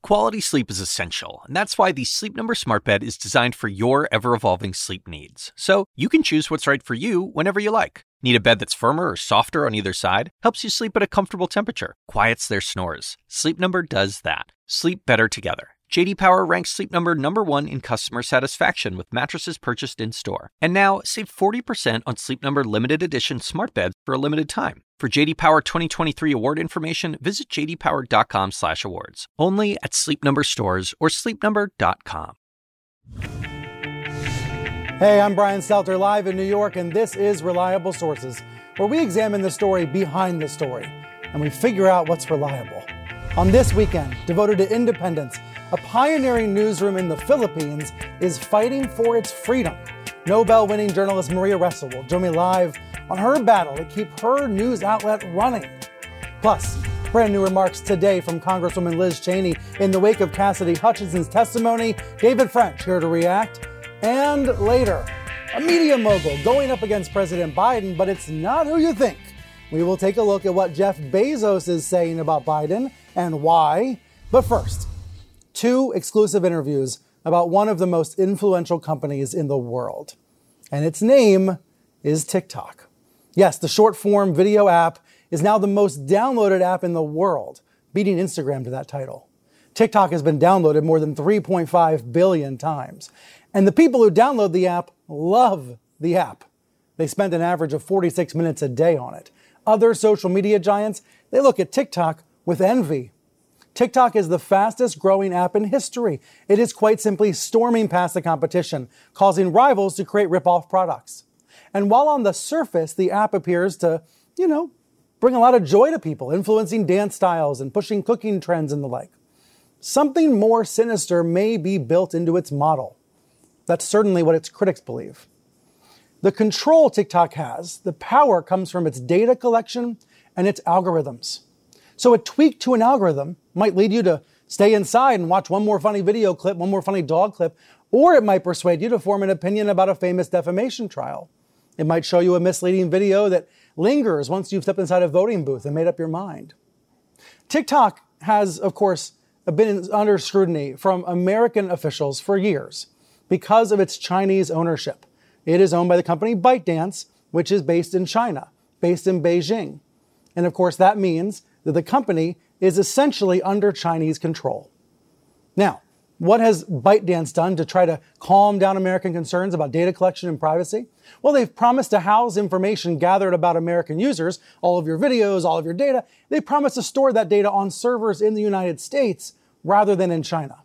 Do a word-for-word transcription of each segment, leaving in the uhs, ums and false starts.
Quality sleep is essential, and that's why the Sleep Number Smart Bed is designed for your ever-evolving sleep needs. So you can choose what's right for you whenever you like. Need a bed that's firmer or softer on either side? Helps you sleep at a comfortable temperature. Quiets their snores. Sleep Number does that. Sleep better together. J D Power ranks Sleep Number number one in customer satisfaction with mattresses purchased in-store. And now, save forty percent on Sleep Number limited edition smart beds for a limited time. For J D Power twenty twenty-three award information, visit j d power dot com slash awards. Only at Sleep Number stores or sleep number dot com. Hey, I'm Brian Stelter, live in New York, and this is Reliable Sources, where we examine the story behind the story, and we figure out what's reliable. On this weekend, devoted to independence, a pioneering newsroom in the Philippines is fighting for its freedom. Nobel-winning journalist Maria Ressa will join me live on her battle to keep her news outlet running. Plus, brand new remarks today from Congresswoman Liz Cheney in the wake of Cassidy Hutchinson's testimony. David French here to react. And later, a media mogul going up against President Biden, but it's not who you think. We will take a look at what Jeff Bezos is saying about Biden and why. But first, two exclusive interviews about one of the most influential companies in the world. And its name is TikTok. Yes, the short-form video app is now the most downloaded app in the world, beating Instagram to that title. TikTok has been downloaded more than three point five billion times. And the people who download the app love the app. They spend an average of forty-six minutes a day on it. Other social media giants, they look at TikTok with envy. TikTok is the fastest growing app in history. It is quite simply storming past the competition, causing rivals to create rip-off products. And while on the surface, the app appears to, you know, bring a lot of joy to people, influencing dance styles and pushing cooking trends and the like, something more sinister may be built into its model. That's certainly what its critics believe. The control TikTok has, the power comes from its data collection and its algorithms. So a tweak to an algorithm might lead you to stay inside and watch one more funny video clip, one more funny dog clip, or it might persuade you to form an opinion about a famous defamation trial. It might show you a misleading video that lingers once you've stepped inside a voting booth and made up your mind. TikTok has, of course, been under scrutiny from American officials for years because of its Chinese ownership. It is owned by the company ByteDance, which is based in China, based in Beijing. And of course, that means that the company is essentially under Chinese control. Now, what has ByteDance done to try to calm down American concerns about data collection and privacy? Well, they've promised to house information gathered about American users, all of your videos, all of your data. They promised to store that data on servers in the United States rather than in China.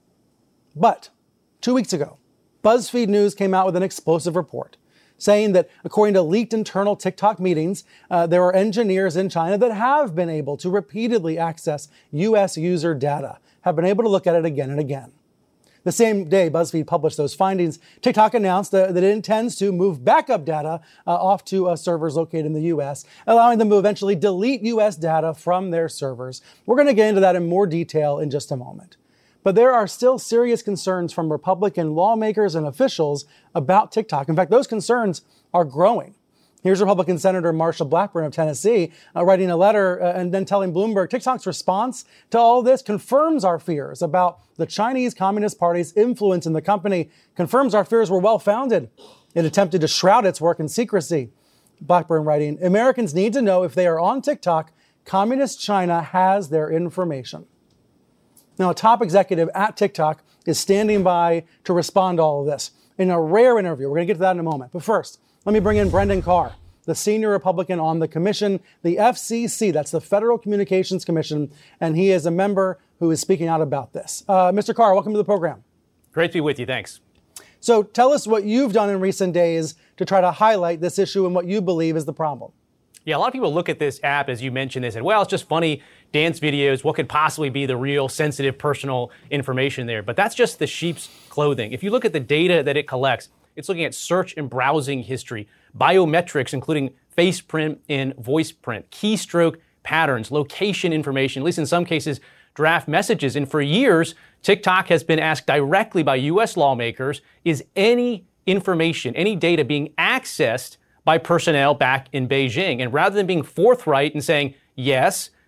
But two weeks ago, BuzzFeed News came out with an explosive report saying that according to leaked internal TikTok meetings, uh, there are engineers in China that have been able to repeatedly access U S user data, have been able to look at it again and again. The same day BuzzFeed published those findings, TikTok announced uh, that it intends to move backup data uh, off to uh, servers located in the U S, allowing them to eventually delete U S data from their servers. We're going to get into that in more detail in just a moment. But there are still serious concerns from Republican lawmakers and officials about TikTok. In fact, those concerns are growing. Here's Republican Senator Marsha Blackburn of Tennessee uh, writing a letter uh, and then telling Bloomberg TikTok's response to all this confirms our fears about the Chinese Communist Party's influence in the company, confirms our fears were well-founded. It attempted to shroud its work in secrecy. Blackburn writing, Americans need to know if they are on TikTok, Communist China has their information. Now, a top executive at TikTok is standing by to respond to all of this in a rare interview. We're going to get to that in a moment. But first, let me bring in Brendan Carr, the senior Republican on the commission, the F C C, that's the Federal Communications Commission, and he is a member who is speaking out about this. Uh, Mister Carr, welcome to the program. Great to be with you. Thanks. So tell us what you've done in recent days to try to highlight this issue and what you believe is the problem. Yeah, a lot of people look at this app, as you mentioned, they said, well, it's just funny dance videos. What could possibly be the real sensitive personal information there? But that's just the sheep's clothing. If you look at the data that it collects, it's looking at search and browsing history, biometrics, including face print and voice print, keystroke patterns, location information, at least in some cases, draft messages. And for years, TikTok has been asked directly by U S lawmakers, is any information, any data being accessed by personnel back in Beijing? And rather than being forthright and saying, yes,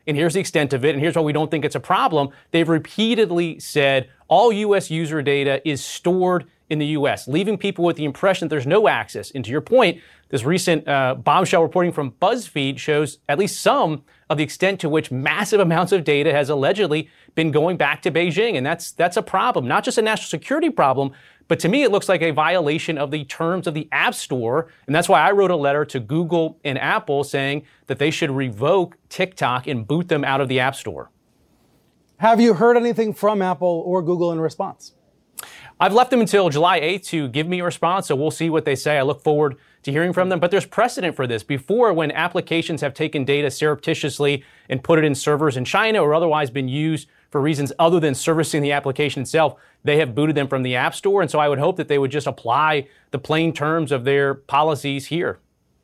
and here's the extent of it, and here's why we don't think it's a problem. They've repeatedly said all U S user data is stored in the U S, leaving people with the impression that there's no access. And to your point, this recent uh, bombshell reporting from BuzzFeed shows at least some of the extent to which massive amounts of data has allegedly been going back to Beijing. And that's that's a problem, not just a national security problem, but to me, it looks like a violation of the terms of the App Store. And that's why I wrote a letter to Google and Apple saying that they should revoke TikTok and boot them out of the App Store. Have you heard anything from Apple or Google in response? I've left them until July eighth to give me a response, so we'll see what they say. I look forward to hearing from them. But there's precedent for this. Before, when applications have taken data surreptitiously and put it in servers in China or otherwise been used for reasons other than servicing the application itself, they have booted them from the App Store. And so I would hope that they would just apply the plain terms of their policies here.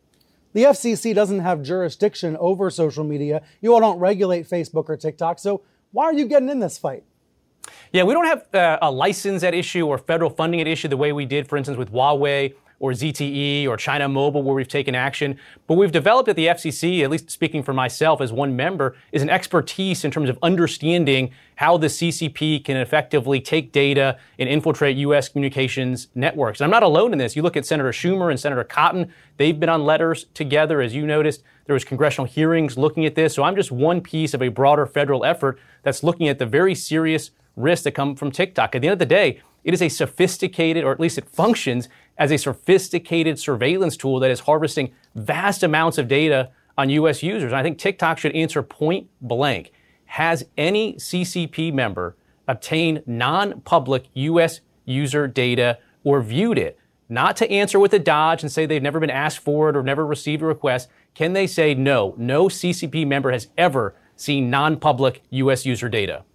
The F C C doesn't have jurisdiction over social media. You all don't regulate Facebook or TikTok. So why are you getting in this fight? Yeah, we don't have uh, a license at issue or federal funding at issue the way we did, for instance, with Huawei or Z T E or China Mobile, where we've taken action. But we've developed at the F C C, at least speaking for myself as one member, is an expertise in terms of understanding how the C C P can effectively take data and infiltrate U S communications networks. And I'm not alone in this. You look at Senator Schumer and Senator Cotton. They've been on letters together. As you noticed, there was congressional hearings looking at this. So I'm just one piece of a broader federal effort that's looking at the very serious risks that come from TikTok. At the end of the day, it is a sophisticated, or at least it functions as a sophisticated surveillance tool that is harvesting vast amounts of data on U S users. And I think TikTok should answer point blank. Has any C C P member obtained non-public U S user data or viewed it? Not to answer with a dodge and say they've never been asked for it or never received a request. Can they say no? No C C P member has ever seen non-public U S user data.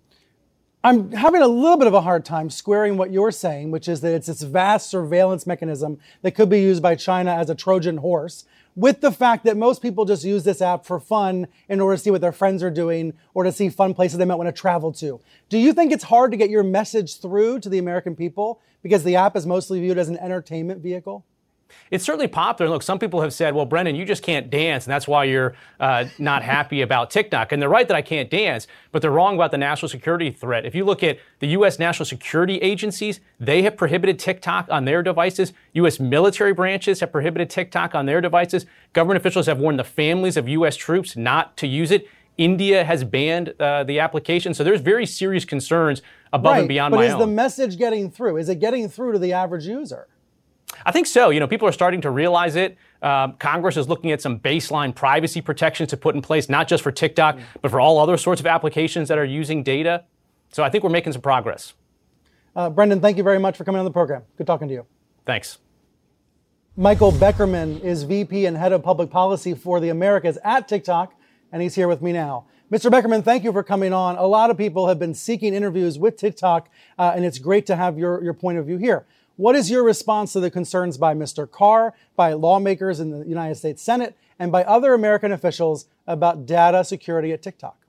I'm having a little bit of a hard time squaring what you're saying, which is that it's this vast surveillance mechanism that could be used by China as a Trojan horse, with the fact that most people just use this app for fun in order to see what their friends are doing or to see fun places they might want to travel to. Do you think it's hard to get your message through to the American people because the app is mostly viewed as an entertainment vehicle? It's certainly popular. Look, some people have said, well, Brendan, you just can't dance, and that's why you're uh, not happy about TikTok. And they're right that I can't dance, but they're wrong about the national security threat. If you look at the U S national security agencies, they have prohibited TikTok on their devices. U S military branches have prohibited TikTok on their devices. Government officials have warned the families of U S troops not to use it. India has banned uh, the application. So there's very serious concerns above right, and beyond but my is own. the message getting through? Is it getting through to the average user? I think so. You know, people are starting to realize it. Um, Congress is looking at some baseline privacy protections to put in place, not just for TikTok, but for all other sorts of applications that are using data. So I think we're making some progress. Uh, Brendan, thank you very much for coming on the program. Good talking to you. Thanks. Michael Beckerman is V P and Head of Public Policy for the Americas at TikTok, and he's here with me now. Mister Beckerman, thank you for coming on. A lot of people have been seeking interviews with TikTok, uh, and it's great to have your, your point of view here. What is your response to the concerns by Mister Carr, by lawmakers in the United States Senate, and by other American officials about data security at TikTok?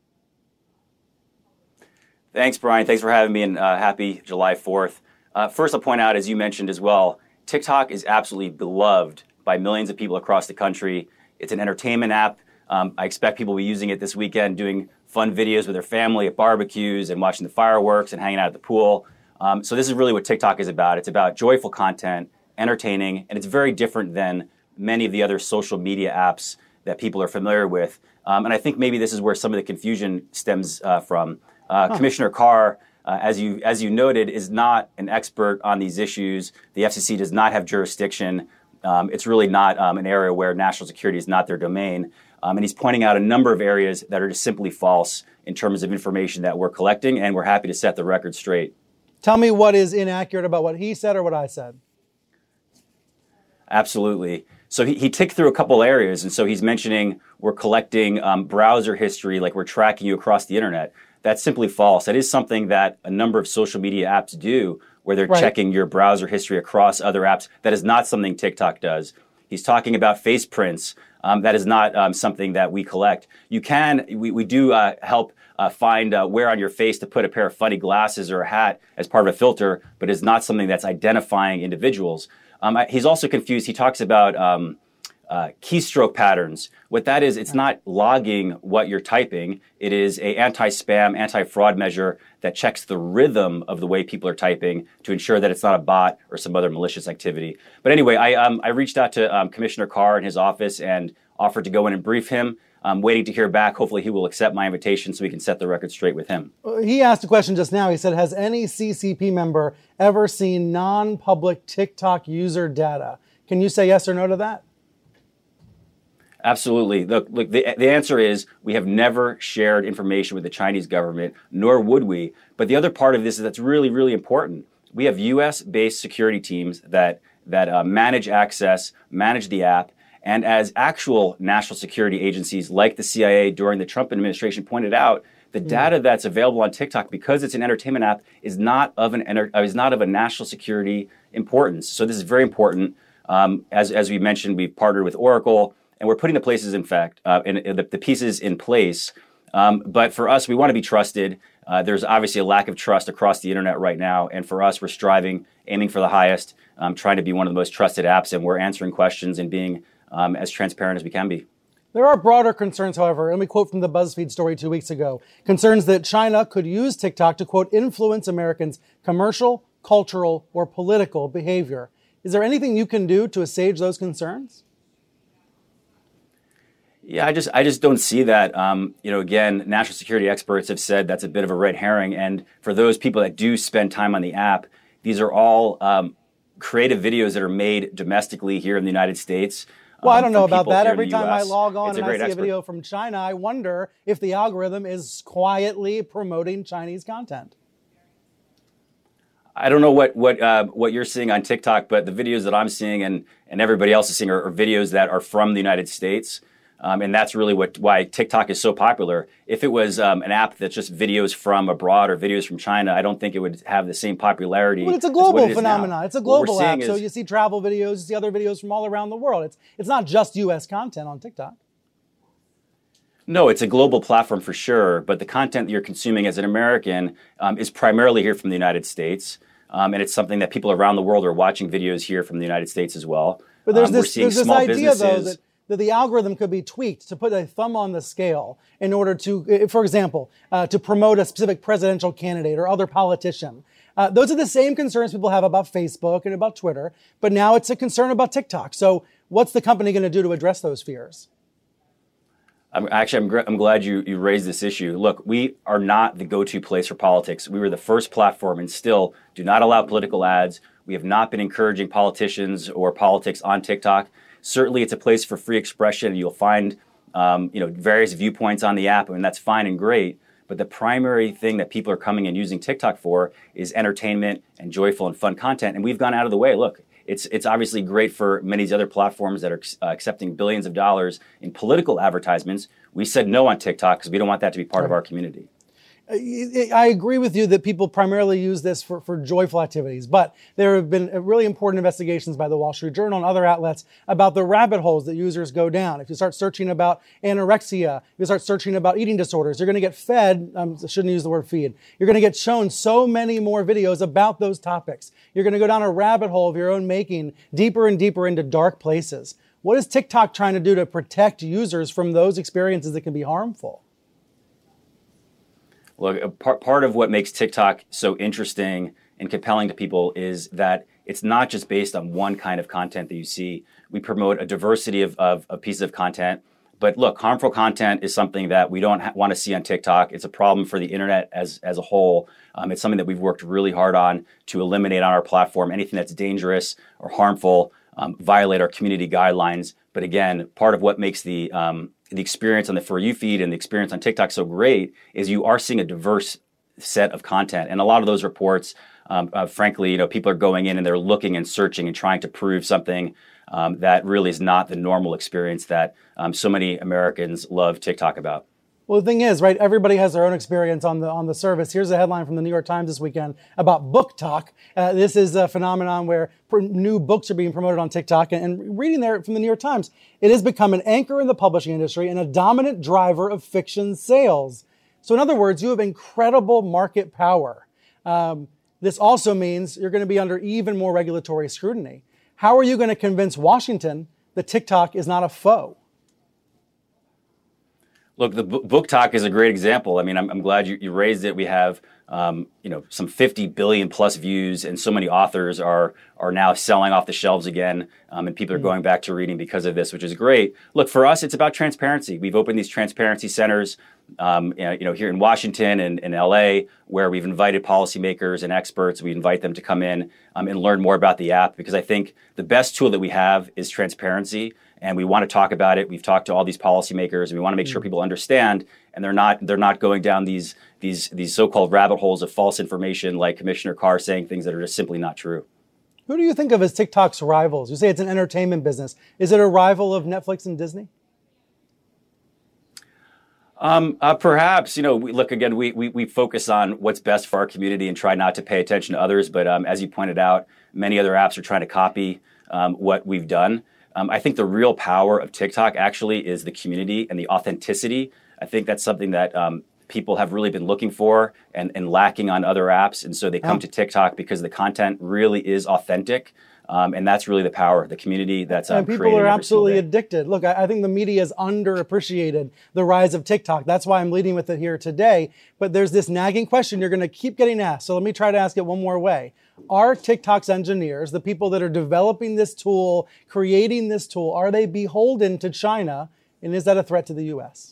Thanks, Brian. Thanks for having me, and uh, happy July fourth. Uh, first, I'll point out, as you mentioned as well, TikTok is absolutely beloved by millions of people across the country. It's an entertainment app. Um, I expect people will be using it this weekend, doing fun videos with their family at barbecues and watching the fireworks and hanging out at the pool. Um, so this is really what TikTok is about. It's about joyful content, entertaining, and it's very different than many of the other social media apps that people are familiar with. Um, and I think maybe this is where some of the confusion stems uh, from. Uh, huh. Commissioner Carr, uh, as you as you noted, is not an expert on these issues. The F C C does not have jurisdiction. Um, it's really not um, an area where national security is not their domain. Um, and he's pointing out a number of areas that are just simply false in terms of information that we're collecting, and we're happy to set the record straight. Tell me what is inaccurate about what he said or what I said. Absolutely. So he, he ticked through a couple areas. And so he's mentioning we're collecting um, browser history, like we're tracking you across the internet. That's simply false. That is something that a number of social media apps do, where they're right. checking your browser history across other apps. That is not something TikTok does. He's talking about face prints. Um, that is not um, something that we collect. You can, we, we do uh, help Uh, find uh, where on your face to put a pair of funny glasses or a hat as part of a filter, but it's not something that's identifying individuals. Um, I, he's also confused. He talks about um, uh, keystroke patterns. What that is, it's not logging what you're typing. It is a anti-spam, anti-fraud measure that checks the rhythm of the way people are typing to ensure that it's not a bot or some other malicious activity. But anyway, I um, I reached out to um, Commissioner Carr in his office and offered to go in and brief him. I'm waiting to hear back. Hopefully he will accept my invitation so we can set the record straight with him. He asked a question just now. He said, has any C C P member ever seen non-public TikTok user data? Can you say yes or no to that? Absolutely. Look, look the, the answer is we have never shared information with the Chinese government, nor would we. But the other part of this is that's really, really important. We have U S-based security teams that, that uh, manage access, manage the app, and as actual national security agencies like the C I A during the Trump administration pointed out, the mm. data that's available on TikTok, because it's an entertainment app, is not of an enter- is not of a national security importance. So this is very important. Um, as as we mentioned, we've partnered with Oracle, and we're putting the places, in fact, uh, in, in the, the pieces in place. Um, but for us, we want to be trusted. Uh, there's obviously a lack of trust across the internet right now, and for us, we're striving, aiming for the highest, um, trying to be one of the most trusted apps, and we're answering questions and being Um, as transparent as we can be. There are broader concerns, however. Let me quote from the BuzzFeed story two weeks ago. Concerns that China could use TikTok to, quote, influence Americans' commercial, cultural, or political behavior. Is there anything you can do to assuage those concerns? Yeah, I just I just don't see that. Um, you know, again, national security experts have said that's a bit of a red herring. And for those people that do spend time on the app, these are all um, creative videos that are made domestically here in the United States. Well, um, I don't know about that. here in Every the time U S. I log on It's and a I see expert. a video from China, I wonder if the algorithm is quietly promoting Chinese content. I don't know what what uh, what you're seeing on TikTok, but the videos that I'm seeing and and everybody else is seeing are, are videos that are from the United States. Um, and that's really what why TikTok is so popular. If it was um, an app that's just videos from abroad or videos from China, I don't think it would have the same popularity. Well, it's a global as what it is phenomenon. now. It's a What we're global seeing app. So is- you see travel videos, you see other videos from all around the world. It's it's not just U S content on TikTok. No, it's a global platform for sure, but the content that you're consuming as an American um, is primarily here from the United States. Um, and it's something that people around the world are watching videos here from the United States as well. But there's Um, we're this, seeing there's this small idea, though, businesses- that, that the algorithm could be tweaked to put a thumb on the scale in order to, eh, for example, uh, to promote a specific presidential candidate or other politician. Uh, those are the same concerns people have about Facebook and about Twitter, but now it's a concern about TikTok. So what's the company going to do to address those fears? I'm, actually, I'm, gr- I'm glad you, you raised this issue. Look, we are not the go-to place for politics. We were the first platform and still do not allow political ads. We have not been encouraging politicians or politics on TikTok. Certainly, it's a place for free expression. You'll find um, you know, various viewpoints on the app, and that's fine and great. But the primary thing that people are coming and using TikTok for is entertainment and joyful and fun content. And we've gone out of the way. Look, it's it's obviously great for many of the other platforms that are uh, accepting billions of dollars in political advertisements. We said no on TikTok because we don't want that to be part of our community. I agree with you that people primarily use this for, for joyful activities, but there have been really important investigations by the Wall Street Journal and other outlets about the rabbit holes that users go down. If you start searching about anorexia, if you start searching about eating disorders, you're going to get fed, um, I shouldn't use the word feed, you're going to get shown so many more videos about those topics. You're going to go down a rabbit hole of your own making, deeper and deeper into dark places. What is TikTok trying to do to protect users from those experiences that can be harmful? Look, part, part of what makes TikTok so interesting and compelling to people is that it's not just based on one kind of content that you see. We promote a diversity of, of, of pieces of content. But look, harmful content is something that we don't ha- want to see on TikTok. It's a problem for the internet as, as a whole. Um, it's something that we've worked really hard on to eliminate on our platform. Anything that's dangerous or harmful, um, violate our community guidelines. But again, part of what makes the um, the experience on the For You feed and the experience on TikTok so great is you are seeing a diverse set of content. And a lot of those reports, um, uh, frankly, you know, people are going in and they're looking and searching and trying to prove something um, that really is not the normal experience that um, so many Americans love TikTok about. Well, the thing is, right, everybody has their own experience on the on the service. Here's a headline from the New York Times this weekend about Book Talk. Uh, this is a phenomenon where pr- new books are being promoted on TikTok. And, and reading there from the New York Times, it has become an anchor in the publishing industry and a dominant driver of fiction sales. So in other words, you have incredible market power. Um, this also means you're going to be under even more regulatory scrutiny. How are you going to convince Washington that TikTok is not a foe? Look, the book talk is a great example. I mean, I'm, I'm glad you, you raised it. We have, um, you know, some fifty billion plus views, and so many authors are are now selling off the shelves again, um, and people are going back to reading because of this, which is great. Look, for us, it's about transparency. We've opened these transparency centers, um, you know, here in Washington and in L A, where we've invited policymakers and experts. We invite them to come in um, and learn more about the app, because I think the best tool that we have is transparency. And we want to talk about it. We've talked to all these policymakers, and we want to make sure people understand, and they're not they're not going down these these these so-called rabbit holes of false information, like Commissioner Carr saying things that are just simply not true. Who do you think of as TikTok's rivals? You say it's an entertainment business. Is it a rival of Netflix and Disney? Um, uh, perhaps, you know, we, look, again, we, we we focus on what's best for our community and try not to pay attention to others. But um, as you pointed out, many other apps are trying to copy um, what we've done. Um, I think the real power of TikTok actually is the community and the authenticity. I think that's something that um, people have really been looking for and, and lacking on other apps. And so they come oh. to TikTok because the content really is authentic. Um, and that's really the power, the community that's um, and people are absolutely addicted. Look, I, I think the media has underappreciated the rise of TikTok. That's why I'm leading with it here today. But there's this nagging question you're going to keep getting asked. So let me try to ask it one more way. Are TikTok's engineers, the people that are developing this tool, creating this tool, are they beholden to China? And is that a threat to the U S?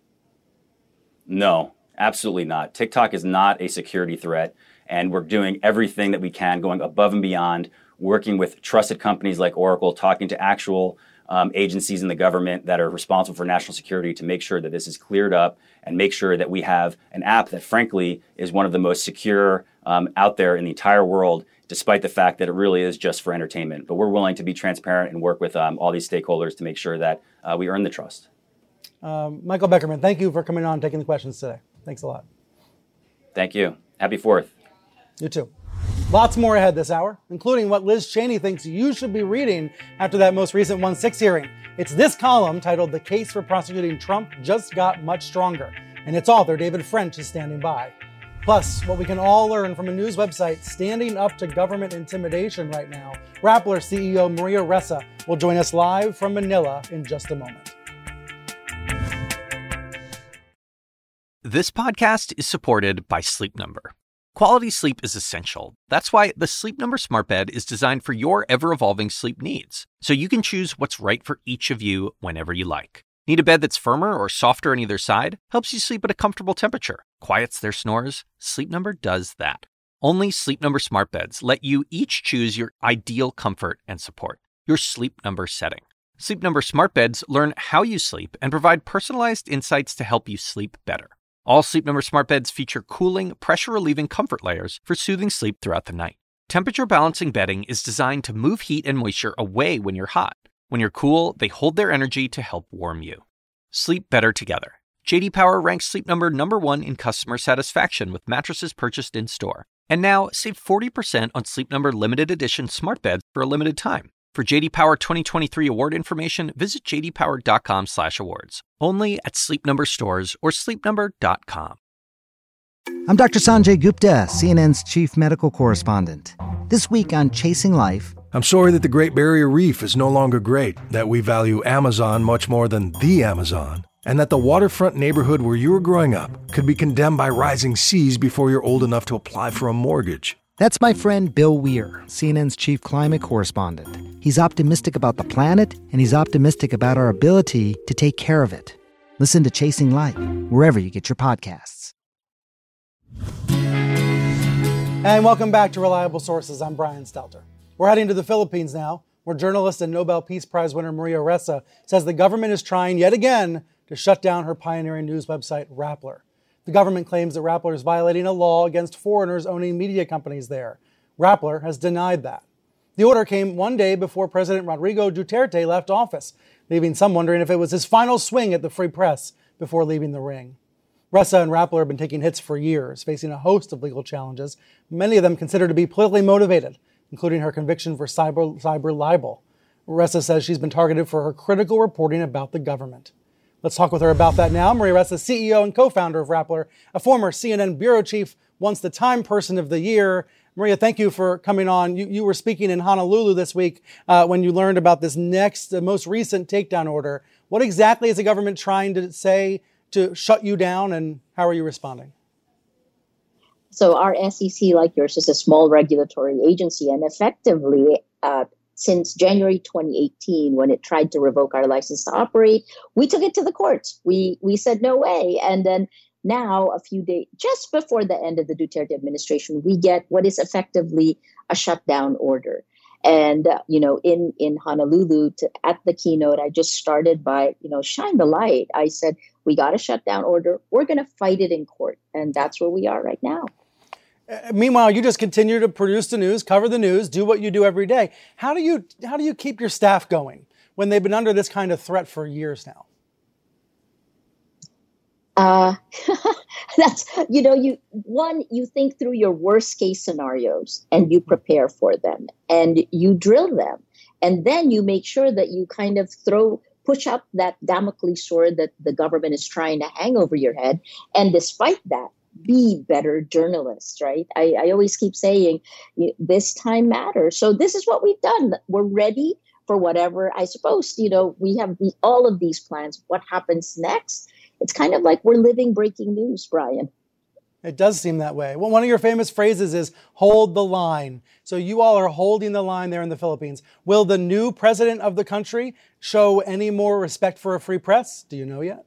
No, absolutely not. TikTok is not a security threat. And we're doing everything that we can, going above and beyond, working with trusted companies like Oracle, talking to actual um, agencies in the government that are responsible for national security to make sure that this is cleared up and make sure that we have an app that, frankly, is one of the most secure um, out there in the entire world, despite the fact that it really is just for entertainment. But we're willing to be transparent and work with um, all these stakeholders to make sure that uh, we earn the trust. Um, Michael Beckerman, thank you for coming on and taking the questions today. Thanks a lot. Thank you. Happy Fourth. You too. Lots more ahead this hour, including what Liz Cheney thinks you should be reading after that most recent one six hearing. It's this column titled "The Case for Prosecuting Trump Just Got Much Stronger," and its author, David French, is standing by. Plus, what we can all learn from a news website standing up to government intimidation right now. Rappler C E O Maria Ressa will join us live from Manila in just a moment. This podcast is supported by Sleep Number. Quality sleep is essential. That's why the Sleep Number Smart Bed is designed for your ever-evolving sleep needs, so you can choose what's right for each of you whenever you like. Need a bed that's firmer or softer on either side? Helps you sleep at a comfortable temperature. Quiets their snores? Sleep Number does that. Only Sleep Number Smart Beds let you each choose your ideal comfort and support, your Sleep Number setting. Sleep Number Smart Beds learn how you sleep and provide personalized insights to help you sleep better. All Sleep Number Smart Beds feature cooling, pressure-relieving comfort layers for soothing sleep throughout the night. Temperature-balancing bedding is designed to move heat and moisture away when you're hot. When you're cool, they hold their energy to help warm you. Sleep better together. J D Power ranks Sleep Number number one in customer satisfaction with mattresses purchased in-store. And now, save forty percent on Sleep Number limited edition smart beds for a limited time. For J D Power twenty twenty-three award information, visit j d power dot com slash awards. Only at Sleep Number stores or sleep number dot com. I'm Doctor Sanjay Gupta, C N N's chief medical correspondent. This week on Chasing Life... I'm sorry that the Great Barrier Reef is no longer great, that we value Amazon much more than the Amazon, and that the waterfront neighborhood where you were growing up could be condemned by rising seas before you're old enough to apply for a mortgage. That's my friend Bill Weir, C N N's chief climate correspondent. He's optimistic about the planet, and he's optimistic about our ability to take care of it. Listen to Chasing Life, wherever you get your podcasts. And welcome back to Reliable Sources. I'm Brian Stelter. We're heading to the Philippines now, where journalist and Nobel Peace Prize winner Maria Ressa says the government is trying yet again to shut down her pioneering news website, Rappler. The government claims that Rappler is violating a law against foreigners owning media companies there. Rappler has denied that. The order came one day before President Rodrigo Duterte left office, leaving some wondering if it was his final swing at the free press before leaving the ring. Ressa and Rappler have been taking hits for years, facing a host of legal challenges, many of them considered to be politically motivated, including her conviction for cyber, cyber libel. Ressa says she's been targeted for her critical reporting about the government. Let's talk with her about that now. Maria Ressa, C E O and co-founder of Rappler, a former C N N bureau chief, once the Time Person of the Year. Maria, thank you for coming on. You, you were speaking in Honolulu this week uh, when you learned about this next, the most recent takedown order. What exactly is the government trying to say to shut you down, and how are you responding? So our S E C, like yours, is a small regulatory agency, and effectively, uh, since January twenty eighteen, when it tried to revoke our license to operate, we took it to the courts. We we said no way, and then now, a few days just before the end of the Duterte administration, we get what is effectively a shutdown order. And, uh, you know, in, in Honolulu, to, at the keynote, I just started by, you know, shine the light. I said, we got a shutdown order. We're going to fight it in court. And that's where we are right now. Uh, meanwhile, you just continue to produce the news, cover the news, do what you do every day. How do you how do you keep your staff going when they've been under this kind of threat for years now? Uh, that's, you know, you, one, you think through your worst case scenarios and you prepare for them and you drill them. And then you make sure that you kind of throw, push up that Damocles sword that the government is trying to hang over your head. And despite that, be better journalists, right? I, I always keep saying this time matters. So this is what we've done. We're ready for whatever, I suppose, you know, we have the, all of these plans. What happens next? It's kind of like we're living breaking news, Brian. It does seem that way. Well, one of your famous phrases is hold the line. So you all are holding the line there in the Philippines. Will the new president of the country show any more respect for a free press? Do you know yet?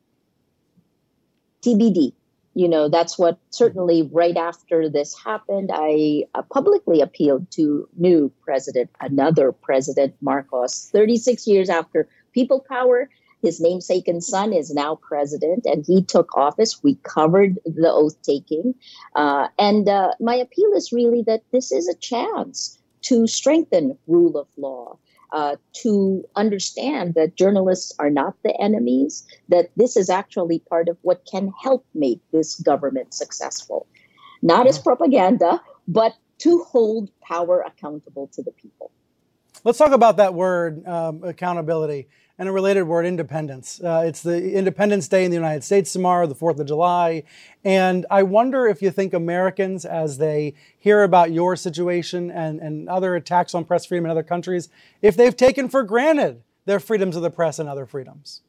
T B D. You know, that's what certainly right after this happened, I uh, publicly appealed to new president, another President Marcos, thirty-six years after people power. His namesake and son is now president, and he took office. We covered the oath taking. Uh, and uh, my appeal is really that this is a chance to strengthen rule of law, uh, to understand that journalists are not the enemies, that this is actually part of what can help make this government successful. Not as propaganda, but to hold power accountable to the people. Let's talk about that word, um, accountability. And a related word, independence. Uh, it's the Independence Day in the United States tomorrow, the fourth of July. And I wonder if you think Americans, as they hear about your situation and, and other attacks on press freedom in other countries, if they've taken for granted their freedoms of the press and other freedoms.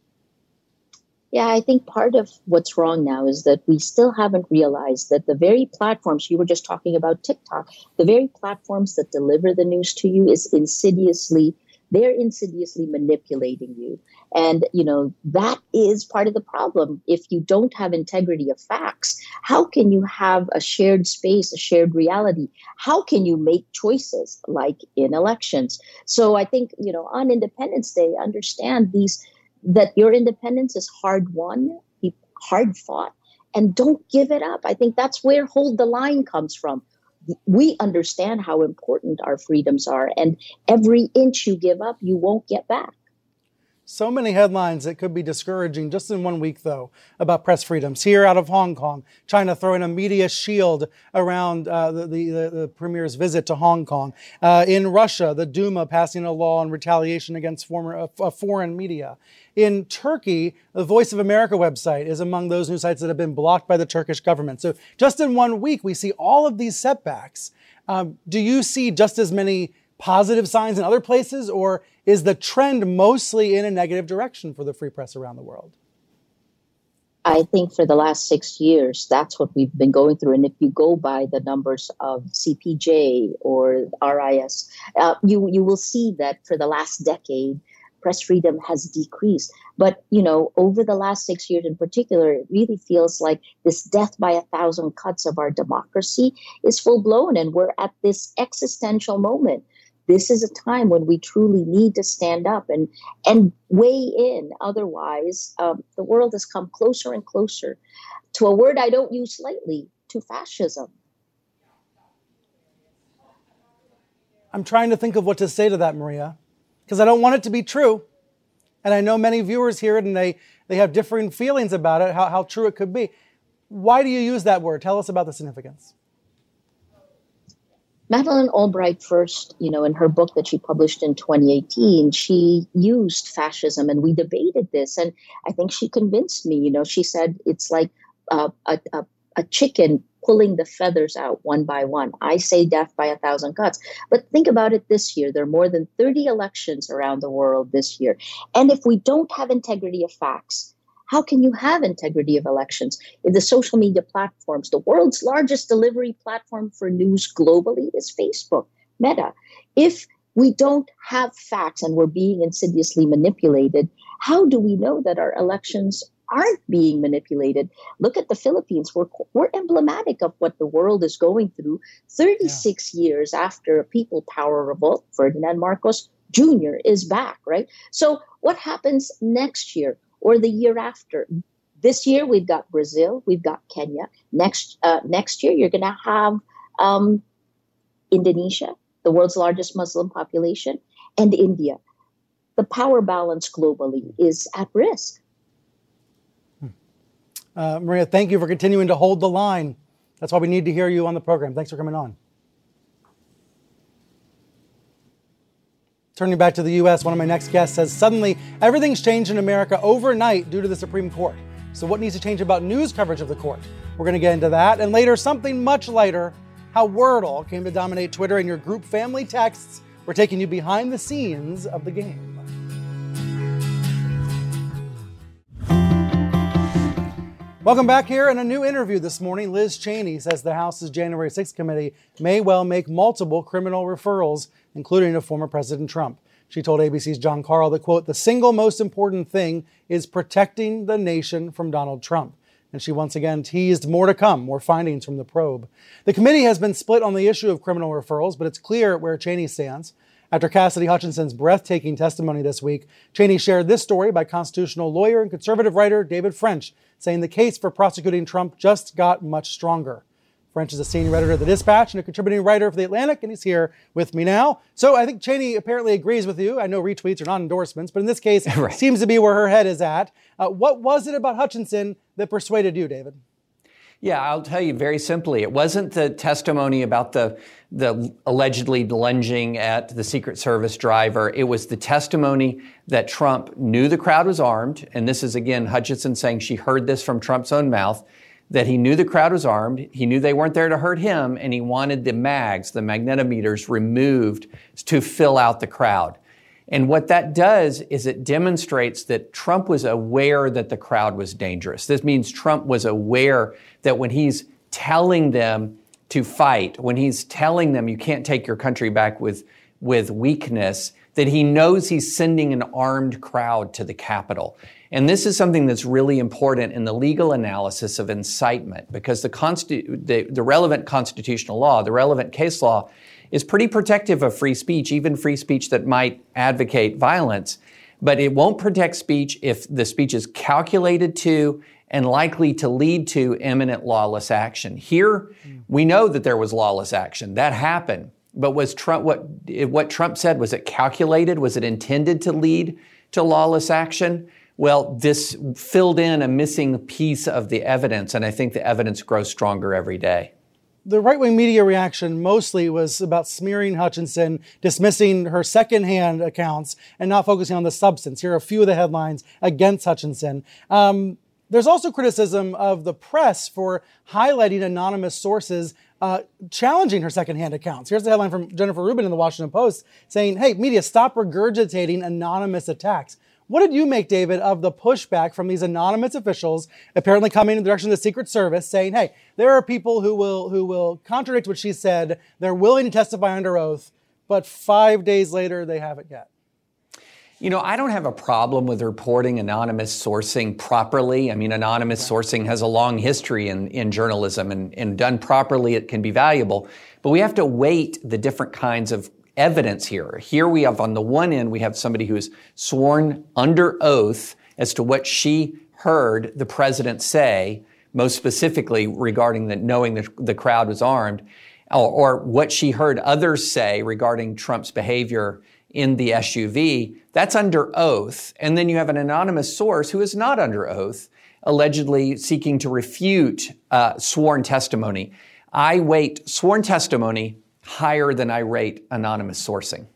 Yeah, I think part of what's wrong now is that we still haven't realized that the very platforms, you were just talking about TikTok, the very platforms that deliver the news to you is insidiously They're insidiously manipulating you. And, you know, that is part of the problem. If you don't have integrity of facts, how can you have a shared space, a shared reality? How can you make choices like in elections? So I think, you know, on Independence Day, understand these, that your independence is hard won, hard fought, and don't give it up. I think that's where hold the line comes from. We understand how important our freedoms are, and every inch you give up, you won't get back. So many headlines that could be discouraging just in one week, though, about press freedoms. Here out of Hong Kong, China throwing a media shield around uh, the, the, the premier's visit to Hong Kong. Uh, in Russia, the Duma passing a law in retaliation against former uh, foreign media. In Turkey, the Voice of America website is among those news sites that have been blocked by the Turkish government. So just in one week, we see all of these setbacks. Um, do you see just as many positive signs in other places, or is the trend mostly in a negative direction for the free press around the world? I think for the last six years, that's what we've been going through. And if you go by the numbers of C P J or R I S, uh, you, you will see that for the last decade, press freedom has decreased. But, you know, over the last six years in particular, it really feels like this death by a thousand cuts of our democracy is full blown. And we're at this existential moment. This is a time when we truly need to stand up and, and weigh in. Otherwise, um, the world has come closer and closer to a word I don't use lightly, to fascism. I'm trying to think of what to say to that, Maria, because I don't want it to be true. And I know many viewers hear it and they, they have differing feelings about it, how, how true it could be. Why do you use that word? Tell us about the significance. Madeleine Albright first, you know, in her book that she published in twenty eighteen, she used fascism, and we debated this. And I think she convinced me. You know, she said it's like uh, a, a, a chicken pulling the feathers out one by one. I say death by a thousand cuts. But think about it this year. There are more than thirty elections around the world this year. And if we don't have integrity of facts, how can you have integrity of elections? If the social media platforms, the world's largest delivery platform for news globally is Facebook, Meta. If we don't have facts and we're being insidiously manipulated, how do we know that our elections aren't being manipulated? Look at the Philippines. We're, we're emblematic of what the world is going through. thirty-six yeah. years after a people power revolt, Ferdinand Marcos Junior is back, right? So what happens next year or the year after? This year, we've got Brazil, we've got Kenya. Next, uh, next year, you're going to have um, Indonesia, the world's largest Muslim population, and India. The power balance globally is at risk. Uh, Maria, thank you for continuing to hold the line. That's why we need to hear you on the program. Thanks for coming on. Turning back to the U S, one of my next guests says, suddenly everything's changed in America overnight due to the Supreme Court. So what needs to change about news coverage of the court? We're going to get into that. And later, something much lighter, how Wordle came to dominate Twitter and your group family texts. We're taking you behind the scenes of the game. Welcome back here. In a new interview this morning, Liz Cheney says the House's January sixth committee may well make multiple criminal referrals, including to former President Trump. She told A B C's John Carl that, quote, the single most important thing is protecting the nation from Donald Trump. And she once again teased more to come, more findings from the probe. The committee has been split on the issue of criminal referrals, but it's clear where Cheney stands. After Cassidy Hutchinson's breathtaking testimony this week, Cheney shared this story by constitutional lawyer and conservative writer David French, saying the case for prosecuting Trump just got much stronger. French is a senior editor of The Dispatch and a contributing writer for The Atlantic, and he's here with me now. So I think Cheney apparently agrees with you. I know retweets are not endorsements, but in this case, right. seems to be where her head is at. Uh, what was it about Hutchinson that persuaded you, David? Yeah, I'll tell you very simply. It wasn't the testimony about the the allegedly lunging at the Secret Service driver. It was the testimony that Trump knew the crowd was armed. And this is, again, Hutchinson saying she heard this from Trump's own mouth, that he knew the crowd was armed. He knew they weren't there to hurt him. And he wanted the mags, the magnetometers, removed to fill out the crowd. And what that does is it demonstrates that Trump was aware that the crowd was dangerous. This means Trump was aware that when he's telling them to fight, when he's telling them you can't take your country back with, with weakness, that he knows he's sending an armed crowd to the Capitol. And this is something that's really important in the legal analysis of incitement, because the, constitu- the, the relevant constitutional law, the relevant case law, is pretty protective of free speech, even free speech that might advocate violence. But it won't protect speech if the speech is calculated to and likely to lead to imminent lawless action. Here, we know that there was lawless action. That happened. But was Trump, what, what Trump said, was it calculated? Was it intended to lead to lawless action? Well, this filled in a missing piece of the evidence, and I think the evidence grows stronger every day. The right-wing media reaction mostly was about smearing Hutchinson, dismissing her secondhand accounts, and not focusing on the substance. Here are a few of the headlines against Hutchinson. Um, there's also criticism of the press for highlighting anonymous sources uh, challenging her secondhand accounts. Here's the headline from Jennifer Rubin in the Washington Post saying, hey, media, stop regurgitating anonymous attacks. What did you make, David, of the pushback from these anonymous officials apparently coming in the direction of the Secret Service saying, hey, there are people who will who will contradict what she said. They're willing to testify under oath, but five days later, they haven't yet. You know, I don't have a problem with reporting anonymous sourcing properly. I mean, anonymous sourcing has a long history in, in journalism, and, and done properly, it can be valuable. But we have to weight the different kinds of evidence here. Here we have, on the one end, we have somebody who is sworn under oath as to what she heard the president say, most specifically regarding the knowing that the crowd was armed, or, or what she heard others say regarding Trump's behavior in the S U V. That's under oath. And then you have an anonymous source who is not under oath, allegedly seeking to refute uh, sworn testimony. I weight sworn testimony higher than I rate anonymous sourcing.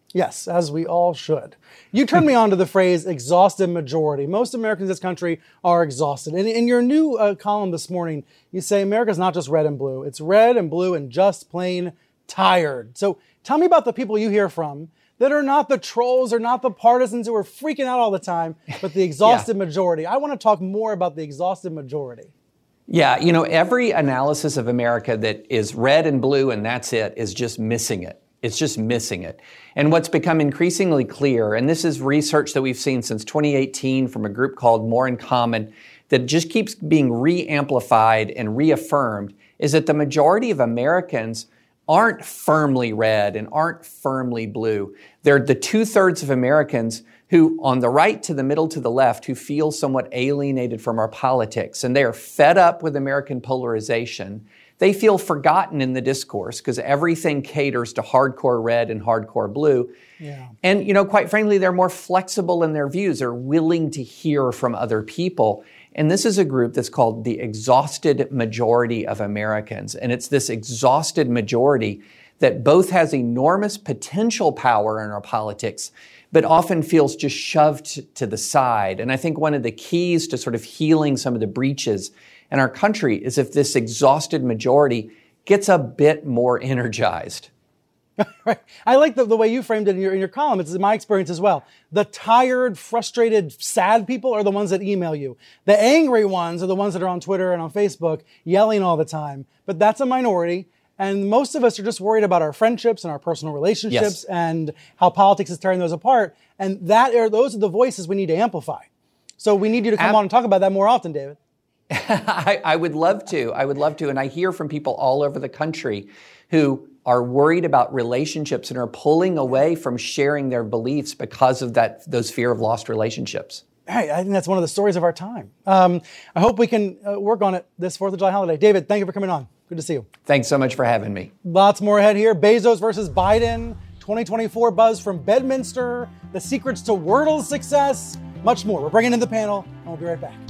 Yes, as we all should. You turned me on to the phrase exhausted majority. Most Americans in this country are exhausted. And in your new uh, column this morning, you say America's not just red and blue. It's red and blue and just plain tired. So tell me about the people you hear from that are not the trolls or not the partisans who are freaking out all the time, but the exhausted yeah. majority. I want to talk more about the exhausted majority. Yeah, you know, every analysis of America that is red and blue and that's it is just missing it. It's just missing it. And what's become increasingly clear, and this is research that we've seen since twenty eighteen from a group called More in Common, that just keeps being re-amplified and reaffirmed, is that the majority of Americans aren't firmly red and aren't firmly blue. They're the two-thirds of Americans who, on the right to the middle to the left, who feel somewhat alienated from our politics, and they are fed up with American polarization. They feel forgotten in the discourse because everything caters to hardcore red and hardcore blue. Yeah. And, you know, quite frankly, they're more flexible in their views. They're willing to hear from other people. And this is a group that's called the exhausted majority of Americans. And it's this exhausted majority that both has enormous potential power in our politics, but often feels just shoved to the side. And I think one of the keys to sort of healing some of the breaches in our country is if this exhausted majority gets a bit more energized. Right. I like the, the way you framed it in your, in your column. It's my experience as well. The tired, frustrated, sad people are the ones that email you. The angry ones are the ones that are on Twitter and on Facebook yelling all the time. But that's a minority. And most of us are just worried about our friendships and our personal relationships yes. and how politics is tearing those apart. And that are, those are the voices we need to amplify. So we need you to come Ab- on and talk about that more often, David. I, I would love to. I would love to. And I hear from people all over the country who are worried about relationships and are pulling away from sharing their beliefs because of that, those fear of lost relationships. Hey, I think that's one of the stories of our time. Um, I hope we can uh, work on it this fourth of July holiday. David, thank you for coming on. Good to see you. Thanks so much for having me. Lots more ahead here. Bezos versus Biden, twenty twenty-four buzz from Bedminster, the secrets to Wordle's success, much more. We're bringing in the panel, and we'll be right back.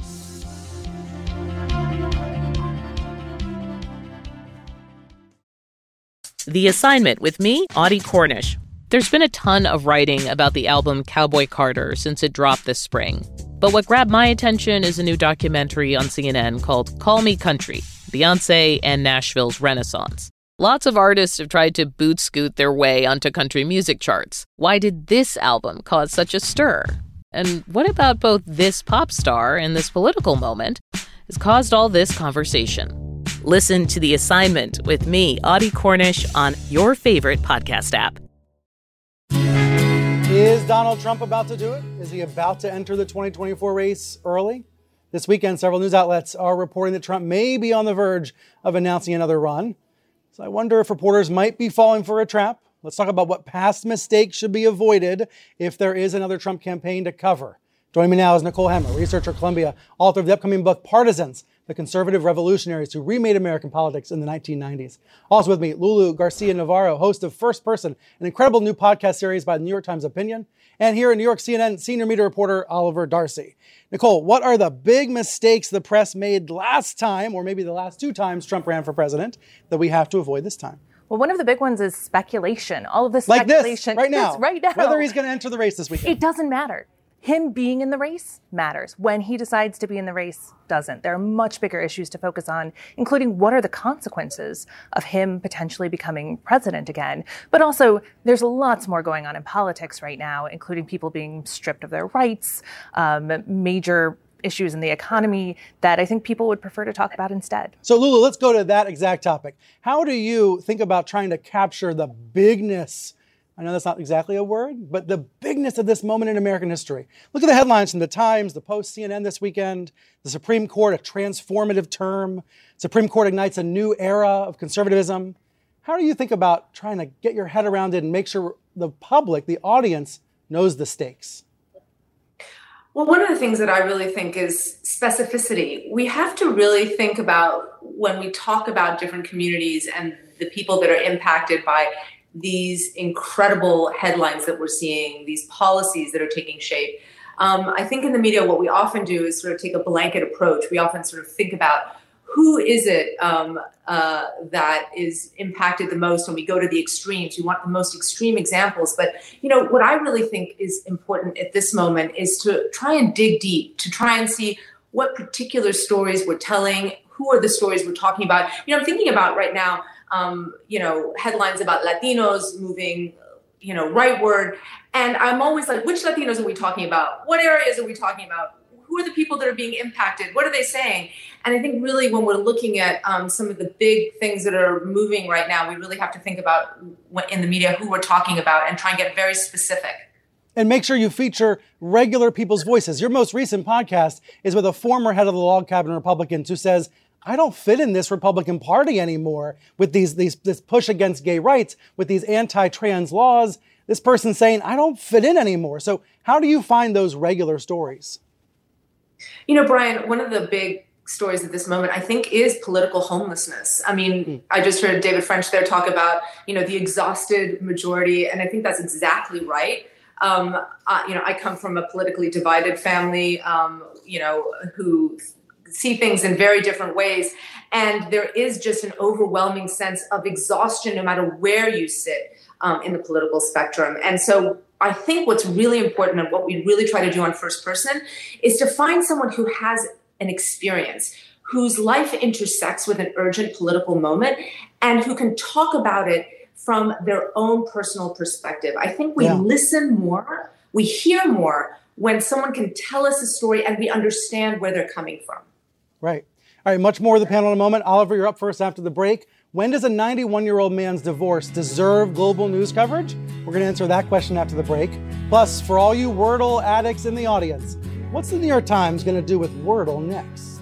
The Assignment with me, Audie Cornish. There's been a ton of writing about the album Cowboy Carter since it dropped this spring. But what grabbed my attention is a new documentary on C N N called Call Me Country, Beyonce and Nashville's Renaissance. Lots of artists have tried to boot scoot their way onto country music charts. Why did this album cause such a stir? And what about both this pop star and this political moment has caused all this conversation? Listen to The Assignment with me, Audie Cornish, on your favorite podcast app. Is Donald Trump about to do it? Is he about to enter the twenty twenty-four race early? This weekend, several news outlets are reporting that Trump may be on the verge of announcing another run. So I wonder if reporters might be falling for a trap. Let's talk about what past mistakes should be avoided if there is another Trump campaign to cover. Joining me now is Nicole Hemmer, researcher at Columbia, author of the upcoming book, Partisans, the Conservative Revolutionaries Who Remade American Politics in the nineteen nineties. Also with me, Lulu Garcia-Navarro, host of First Person, an incredible new podcast series by the New York Times Opinion. And here in New York, C N N senior media reporter Oliver Darcy. Nicole, what are the big mistakes the press made last time, or maybe the last two times Trump ran for president, that we have to avoid this time? Well, one of the big ones is speculation. All of this like speculation. Like this, right now. This, right now. Whether he's going to enter the race this weekend. It doesn't matter. Him being in the race matters. When he decides to be in the race, doesn't. There are much bigger issues to focus on, including what are the consequences of him potentially becoming president again. But also, there's lots more going on in politics right now, including people being stripped of their rights, um, major issues in the economy that I think people would prefer to talk about instead. So, Lulu, let's go to that exact topic. How do you think about trying to capture the bigness? I know that's not exactly a word, but the bigness of this moment in American history. Look at the headlines from the Times, the Post, C N N this weekend. The Supreme Court, a transformative term. Supreme Court ignites a new era of conservatism. How do you think about trying to get your head around it and make sure the public, the audience, knows the stakes? Well, one of the things that I really think is specificity. We have to really think about when we talk about different communities and the people that are impacted by these incredible headlines that we're seeing, these policies that are taking shape. Um, I think in the media, what we often do is sort of take a blanket approach. We often sort of think about who is it um, uh, that is impacted the most when we go to the extremes? We want the most extreme examples. But, you know, what I really think is important at this moment is to try and dig deep, to try and see what particular stories we're telling, who are the stories we're talking about. You know, I'm thinking about right now, um, you know, headlines about Latinos moving, you know, rightward. And I'm always like, which Latinos are we talking about? What areas are we talking about? Who are the people that are being impacted? What are they saying? And I think really when we're looking at um, some of the big things that are moving right now, we really have to think about what, in the media who we're talking about and try and get very specific. And make sure you feature regular people's voices. Your most recent podcast is with a former head of the log cabin Republicans who says, I don't fit in this Republican Party anymore with these, these this push against gay rights, with these anti-trans laws. This person saying, I don't fit in anymore. So how do you find those regular stories? You know, Brian, one of the big stories at this moment, I think, is political homelessness. I mean, mm. I just heard David French there talk about, you know, the exhausted majority, and I think that's exactly right. Um, uh, you know, I come from a politically divided family, um, you know, who see things in very different ways. And there is just an overwhelming sense of exhaustion no matter where you sit um, in the political spectrum. And so I think what's really important and what we really try to do on First Person is to find someone who has an experience, whose life intersects with an urgent political moment, and who can talk about it from their own personal perspective. I think we yeah. listen more, we hear more when someone can tell us a story and we understand where they're coming from. Right. All right, much more of the panel in a moment. Oliver, you're up first after the break. When does a ninety-one-year-old man's divorce deserve global news coverage? We're going to answer that question after the break. Plus, for all you Wordle addicts in the audience, what's the New York Times going to do with Wordle next?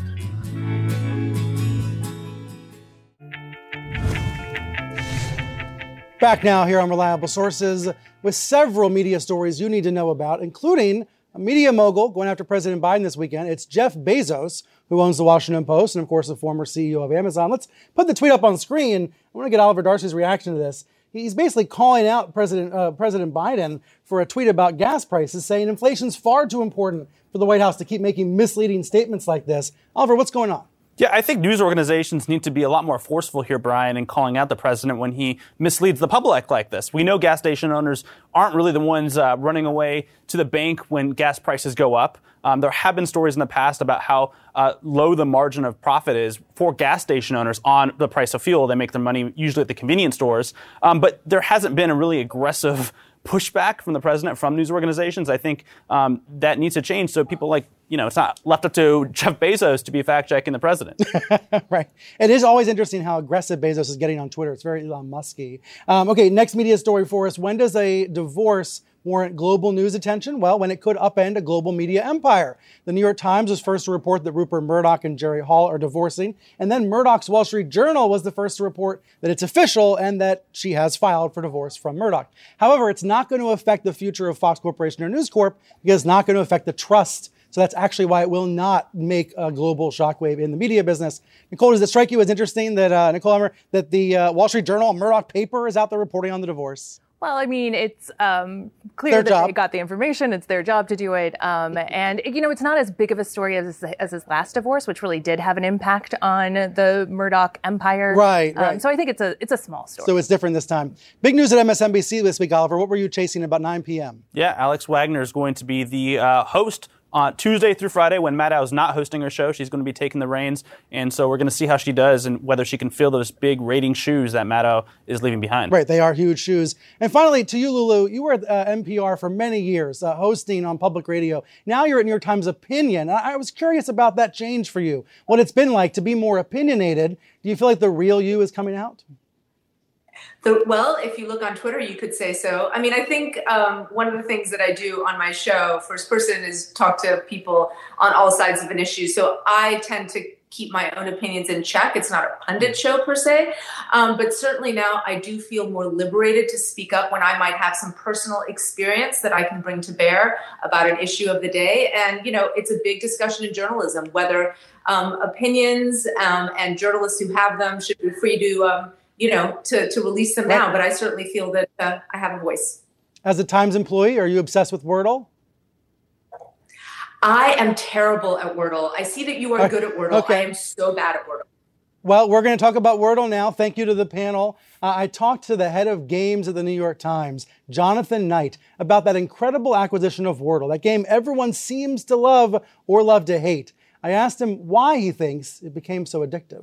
Back now here on Reliable Sources with several media stories you need to know about, including a media mogul going after President Biden this weekend. It's Jeff Bezos, who owns the Washington Post and, of course, the former C E O of Amazon. Let's put the tweet up on the screen. I want to get Oliver Darcy's reaction to this. He's basically calling out President uh, President Biden for a tweet about gas prices, saying inflation's far too important for the White House to keep making misleading statements like this. Oliver, what's going on? Yeah, I think news organizations need to be a lot more forceful here, Brian, in calling out the president when he misleads the public like this. We know gas station owners aren't really the ones uh, running away to the bank when gas prices go up. Um, there have been stories in the past about how uh, low the margin of profit is for gas station owners on the price of fuel. They make their money usually at the convenience stores. Um, but there hasn't been a really aggressive pushback from the president from news organizations. I think um, that needs to change so people like, you know, it's not left up to Jeff Bezos to be fact-checking the president. Right. It is always interesting how aggressive Bezos is getting on Twitter. It's very Elon Musky. Um, okay, next media story for us. When does a divorce warrant global news attention? Well, when it could upend a global media empire. The New York Times was first to report that Rupert Murdoch and Jerry Hall are divorcing. And then Murdoch's Wall Street Journal was the first to report that it's official and that she has filed for divorce from Murdoch. However, it's not going to affect the future of Fox Corporation or News Corp because it's not going to affect the trust. So that's actually why it will not make a global shockwave in the media business. Nicole, does it strike you as interesting that, uh, Nicole Emmer, that the uh, Wall Street Journal Murdoch paper is out there reporting on the divorce? Well, I mean, it's um, clear their that job. They got the information. It's their job to do it. Um, and, you know, it's not as big of a story as, as his last divorce, which really did have an impact on the Murdoch empire. Right, um, right. So I think it's a it's a small story. So it's different this time. Big news at M S N B C this week, Oliver. What were you chasing about nine p.m.? Yeah, Alex Wagner is going to be the uh, host on Tuesday through Friday when Maddow is not hosting her show. She's going to be taking the reins. And so we're going to see how she does and whether she can fill those big rating shoes that Maddow is leaving behind. Right. They are huge shoes. And finally, to you, Lulu, you were at uh, N P R for many years, uh, hosting on public radio. Now you're at New York Times Opinion. I-, I was curious about that change for you, what it's been like to be more opinionated. Do you feel like the real you is coming out? The, well, if you look on Twitter, you could say so. I mean, I think um, one of the things that I do on my show, First Person, is talk to people on all sides of an issue. So I tend to keep my own opinions in check. It's not a pundit show per se, um, but certainly now I do feel more liberated to speak up when I might have some personal experience that I can bring to bear about an issue of the day. And, you know, it's a big discussion in journalism, whether um, opinions um, and journalists who have them should be free to um, you know, to, to release them now. But I certainly feel that uh, I have a voice. As a Times employee, are you obsessed with Wordle? I am terrible at Wordle. I see that you are good at Wordle. Okay. I am so bad at Wordle. Well, we're going to talk about Wordle now. Thank you to the panel. Uh, I talked to the head of games at the New York Times, Jonathan Knight, about that incredible acquisition of Wordle, that game everyone seems to love or love to hate. I asked him why he thinks it became so addictive.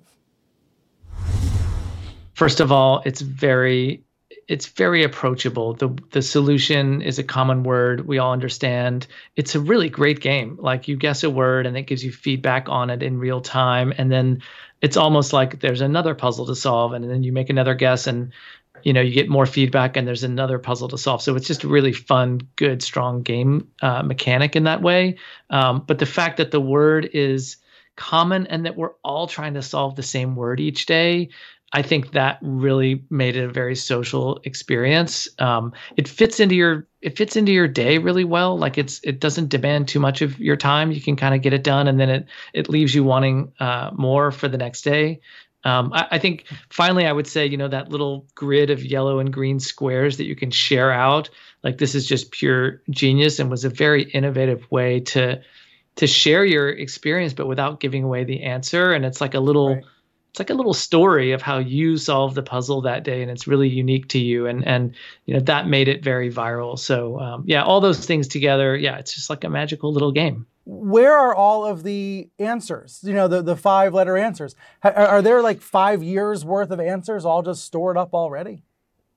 First of all, it's very it's very approachable. The the solution is a common word we all understand. It's a really great game. Like, you guess a word and it gives you feedback on it in real time, and then it's almost like there's another puzzle to solve, and then you make another guess, and you know you get more feedback, and there's another puzzle to solve. So it's just a really fun, good, strong game uh, mechanic in that way. Um, but the fact that the word is common and that we're all trying to solve the same word each day, I think that really made it a very social experience. Um, it fits into your it fits into your day really well. Like, it's it doesn't demand too much of your time. You can kind of get it done, and then it it leaves you wanting uh, more for the next day. Um, I, I think finally, I would say, you know, that little grid of yellow and green squares that you can share out. Like, this is just pure genius, and was a very innovative way to to share your experience, but without giving away the answer. And it's like a little. Right. It's like a little story of how you solved the puzzle that day, and it's really unique to you. And, and you know, that made it very viral. So, um, yeah, all those things together, yeah, it's just like a magical little game. Where are all of the answers? You know, the, the five-letter answers. Are, are there like five years worth of answers all just stored up already?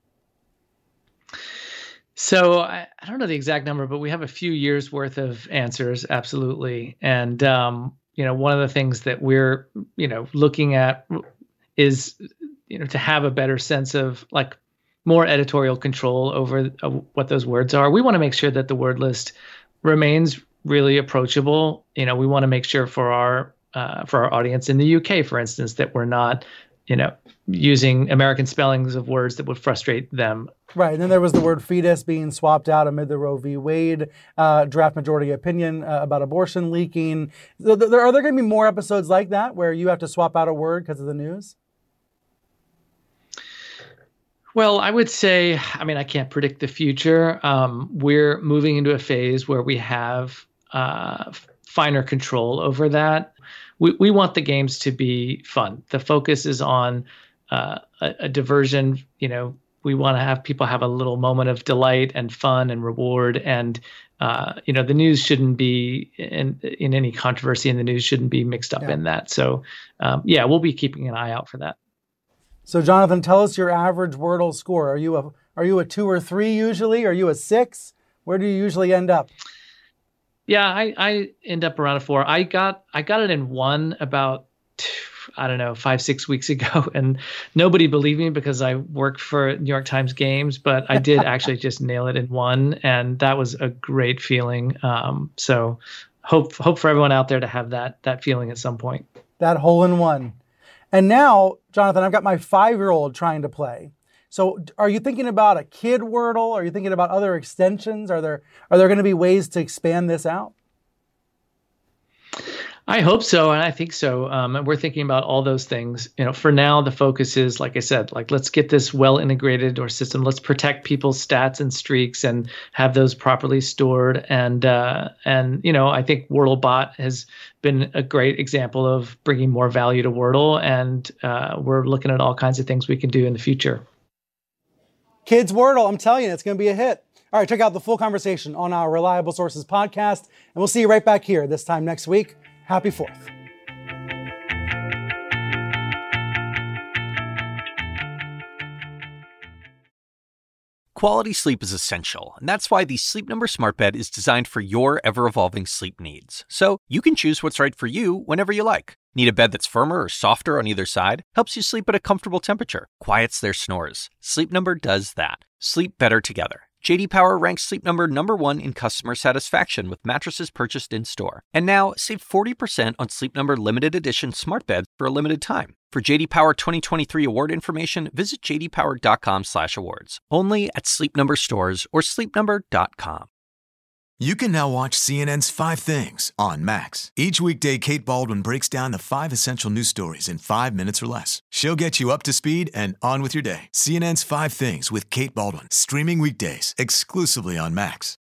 So I, I don't know the exact number, but we have a few years worth of answers, absolutely. And, um, you know, one of the things that we're, you know, looking at is, you know, to have a better sense of like more editorial control over uh, what those words are. We want to make sure that the word list remains really approachable. You know, we want to make sure for our uh, for our audience in the U K, for instance, that we're not, you know, using American spellings of words that would frustrate them. Right, and then there was the word fetus being swapped out amid the Roe v. Wade uh, draft majority opinion uh, about abortion leaking. Are there, are there going to be more episodes like that where you have to swap out a word because of the news? Well, I would say, I mean, I can't predict the future. Um, we're moving into a phase where we have uh, finer control over that. We, we want the games to be fun. The focus is on uh, a, a diversion. You know, we want to have people have a little moment of delight and fun and reward. And, uh, you know, the news shouldn't be in, in any controversy, and the news shouldn't be mixed up yeah. in that. So, um, yeah, we'll be keeping an eye out for that. So, Jonathan, tell us your average Wordle score. Are you a are you a two or three usually? Are you a six? Where do you usually end up? Yeah, I, I end up around a four. I got I got it in one about, I don't know, five, six weeks ago. And nobody believed me because I work for New York Times Games, but I did actually just nail it in one. And that was a great feeling. Um, so hope hope for everyone out there to have that that feeling at some point. That hole in one. And now, Jonathan, I've got my five-year-old trying to play. So are you thinking about a kid Wordle? Are you thinking about other extensions? Are there are there going to be ways to expand this out? I hope so, and I think so. Um, and we're thinking about all those things. You know, for now, the focus is, like I said, like let's get this well integrated or system. Let's protect people's stats and streaks and have those properly stored. And uh, and you know, I think WordleBot has been a great example of bringing more value to Wordle, and uh, we're looking at all kinds of things we can do in the future. Kids Wordle, I'm telling you, it's going to be a hit. All right, check out the full conversation on our Reliable Sources podcast, and we'll see you right back here this time next week. Happy Fourth. Quality sleep is essential, and that's why the Sleep Number Smart Bed is designed for your ever-evolving sleep needs. So you can choose what's right for you whenever you like. Need a bed that's firmer or softer on either side? Helps you sleep at a comfortable temperature. Quiets their snores. Sleep Number does that. Sleep better together. J D Power ranks Sleep Number number one in customer satisfaction with mattresses purchased in-store. And now, save forty percent on Sleep Number limited edition smart beds for a limited time. For J D Power twenty twenty-three award information, visit j d power dot com slash awards. Only at Sleep Number stores or sleep number dot com. You can now watch C N N's Five Things on Max. Each weekday, Kate Baldwin breaks down the five essential news stories in five minutes or less. She'll get you up to speed and on with your day. C N N's Five Things with Kate Baldwin, streaming weekdays exclusively on Max.